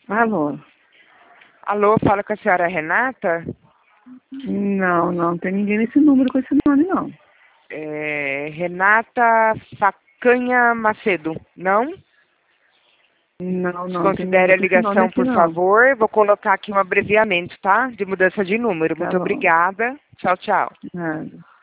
Alô? Alô, fala com a senhora Renata? Não tem ninguém nesse número com esse nome, não. Renata Facanha Macedo, não? Não tem Desconsidere ninguém a com esse nome ligação, aqui, por não. favor. Vou colocar aqui um abreviamento, tá? De mudança de número. Tá Muito bom. obrigada. Tchau, tchau. Nada.